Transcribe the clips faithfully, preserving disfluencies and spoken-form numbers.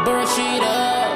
brush it up.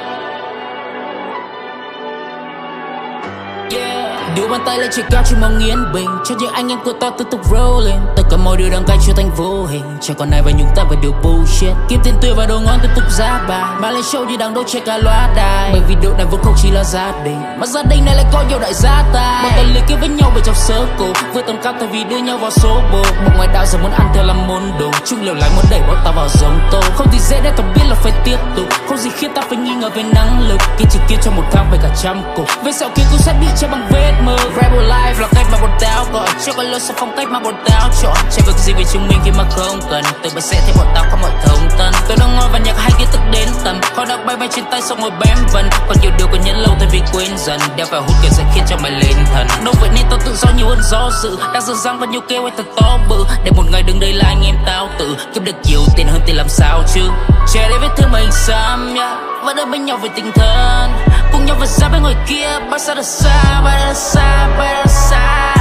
Yeah. Đưa bàn tay lên trên cao chỉ mong yên bình cho những anh em của ta tiếp tục rolling. Tất cả mọi điều đang cay trở thành vô hình. Chẳng còn ai và nhúng ta vào điều bullshit. Kiếm tiền tươi và đồ ngon tiếp tục giá bài. Mang lên show như đang đốt trên cả loa đài. Bởi vì điều này vốn không chỉ là gia đình, mà gia đình này lại có nhiều đại gia tài. Bọn ta liên kết với nhau về trong circle, vượt tầm cao thay vì đưa nhau vào số bộ. Bọn ngoại đạo giờ muốn ăn theo làm môn đồ, chung liều lại muốn đẩy bọn ta vào giống tô. Không thì dễ để ta biết là phải tiếp tục. Không gì khiến ta phải nghi ngờ về năng lực. Kiên trì kia trong một tháng về cả trăm cục. Về sau kia cũng sẽ bị che bằng vết mơ. Rebel life là cách mà bọn tao gọi, cho có lối sống phong cách mà bọn tao chọn. Chẳng việc gì về chứng minh khi mà không cần. Từ bây sẽ thấy bọn tao có mọi thông tân. Tôi đang ngồi và nhạc hay kia tức đến tầm. Họ đang bay bay trên tay xong ngồi bém vần. Còn nhiều điều còn nhẫn lâu thay vì quên dần. Đeo vào hút kia sẽ khiến cho mày lên thần. Đâu vậy nên tao tự do nhiều hơn do dự. Đang dần dăng và nhiều kêu hay thật to bự. Để một ngày đứng đây là anh em tao tự kiếm được nhiều tiền hơn tiền làm sao chứ. Trẻ đây vết thương mà hình xăm yeah. Vẫn ở bên nhau về tinh thần, cùng nhau vượt ra bên ngoài kia. Bao xa được xa, bao xa, xa, bao xa.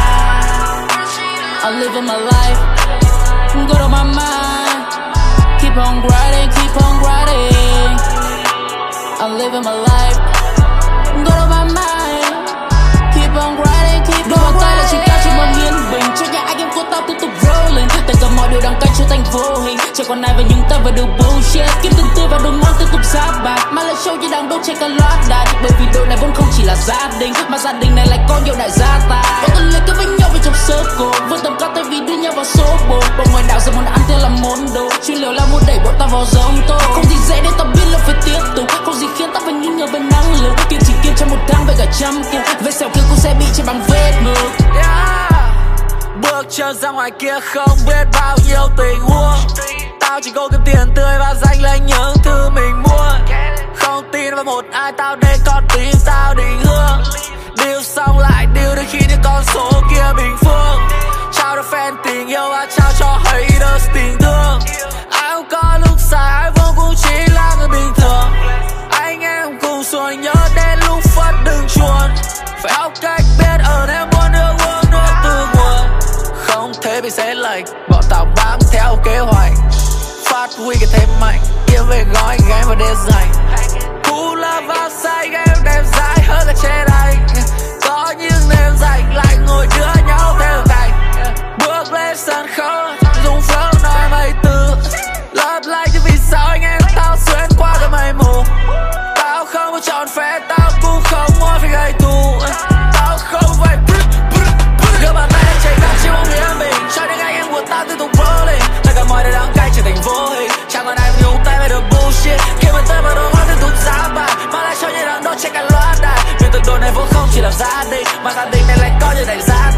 I'm living my life, good on my mind. Keep on grinding, keep on grinding. I'm living my life, good on my mind. Keep on grinding, keep on grinding. Đưa bàn tay lên trên cao chỉ mong yên bình cho những anh em của tao tiếp tục rolling. Tất cả mọi điều đang cay trở thành vô hình. Chẳng còn ai và nhúng ta vào điều bullshit. Kiếm tiền tươi và đồ ngon tiếp tục giá bạc. Mang lên show như đang đốt trên cả loa đài. Bởi vì đội này vốn không chỉ là gia đình, mà gia đình này lại có nhiều đại gia tài. Bọn ta liên kết với nhau về trong circle, vượt tầm cao thay vì đưa nhau vào số bộ. Bọn ngoài đạo giờ muốn ăn theo làm món đồ, chuyên liều là muốn đẩy bọn ta vào giống tô. Không gì dễ để ta biết là phải tiếp tục. Không gì khiến ta phải nghi ngờ về năng lực. Kiên trì kiên trong một tháng về cả trăm cuộc. Về sau kia cũng sẽ bị che bằng vết mực. Bước chân ra ngoài kia không biết bao nhiêu tình huống. Tao chỉ có kiếm tiền tươi và giành lấy những thứ mình muốn. Không tin vào một ai, tao để con tim tao định hướng. Deal xong lại deal đến khi những con số kia bình phương. Trao cho fan tình yêu và trao cho haters tình thương. Ai không có lúc sai, ai vốn cũng chỉ là người bình thường. Anh em cùng xuôi nhớ đến lúc phát đừng chuồn. Phải học cách biết ơn em muốn nước uống nước từ nguồn. Không thể bị xé lệch, bọn tao bám theo kế hoạch. Phát huy cái thế mạnh, kiếm về gói game và để dành. Cú là vào say game đẹp dãi hơn cả trên đây. Có những đêm rảnh lại ngồi đưa nhau theo cạnh. Bước lên sân khấu, dùng flow nói mấy từ. Lấp lại chứ vì sao anh em tao xuyên qua cái mây mù. Tao không có tròn phe, tao cũng không muốn phải gây thù. Tao không phải đưa bàn tay lên trên cao chỉ mong yên bình cho những anh em của tao tiếp tục rolling. Tất cả mọi điều đang cay trở thành vô hình. Chẳng còn ai nhúng tay vào được bullshit. Kiếm tiền tươi và đồ ngon tiếp tục giá bài. Mang lại cho những đang đốt trên cả loa đài. Vì từng đồ này vốn không chỉ là gia đình, mà gia đình này lại có nhiều đại gia